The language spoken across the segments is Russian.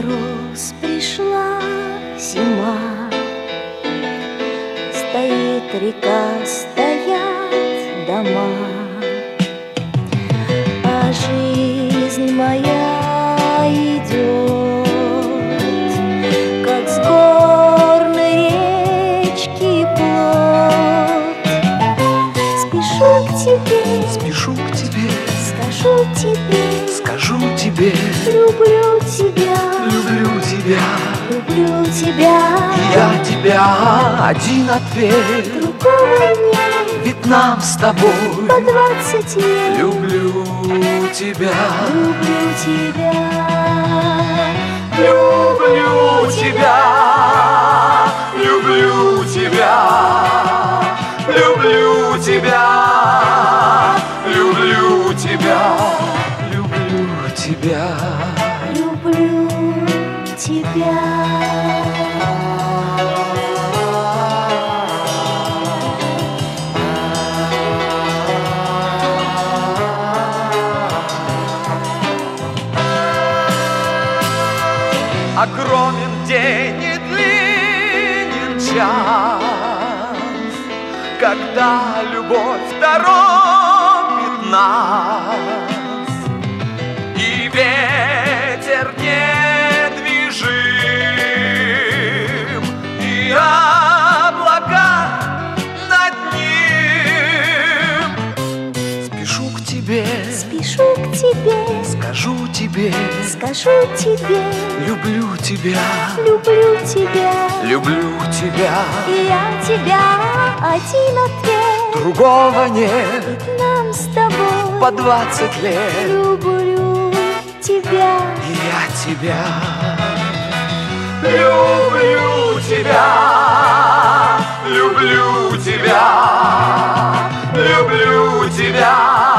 мороз, пришла зима. Стоит река, стоят дома, а жизнь моя идет, как с горной речки плот. Спешу к тебе, спешу к тебе, скажу скажу тебе, тебе, люблю тебя, люблю тебя. люблю тебя. Я тебя, один ответ, Другого нет, ведь нам с тобой по 20 лет. люблю тебя, Люблю тебя, люблю тебя, люблю тебя, люблю тебя, люблю тебя, люблю тебя. люблю тебя. Огромен день и длинен час, когда любовь торопит нас, и ветер недвижим, и облака над ним. Спешу к тебе, Спешу к тебе, скажу тебе, скажу тебе, люблю тебя, люблю тебя. люблю тебя. И я тебя, один ответ, Другого нет, ведь нам с тобой по 20 лет. люблю тебя. И я тебя люблю тебя, люблю тебя, люблю тебя,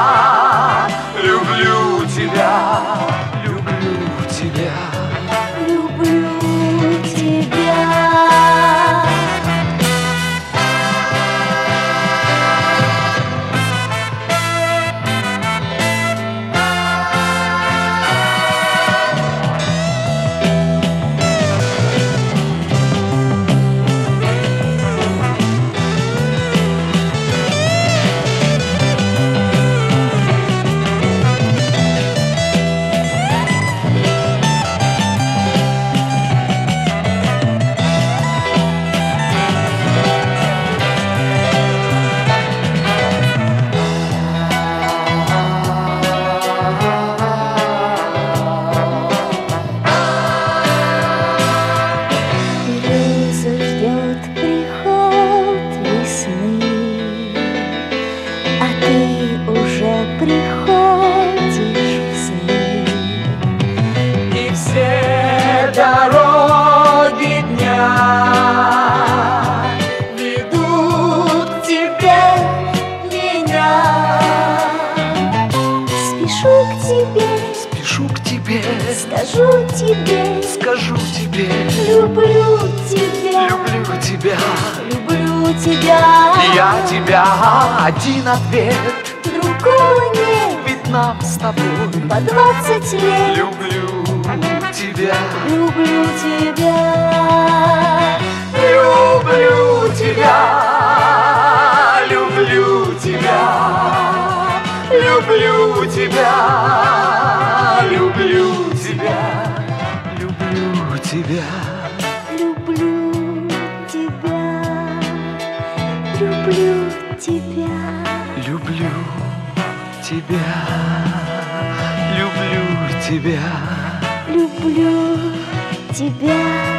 люблю тебя, люблю тебя. Люблю тебя. Береза ждет приход весны, а ты уже приходишь в сны. И все дороги дня ведут к тебе меня. Спешу к тебе, Спешу к тебе, скажу тебе, скажу тебе, люблю тебя, люблю тебя. люблю тебя. И я тебя, один ответ, Другого нет, ведь нам с тобой по 20 лет. люблю тебя, Люблю тебя, люблю тебя, люблю тебя, люблю тебя, люблю тебя, люблю тебя. люблю тебя, люблю тебя. Люблю тебя, люблю тебя. Люблю тебя.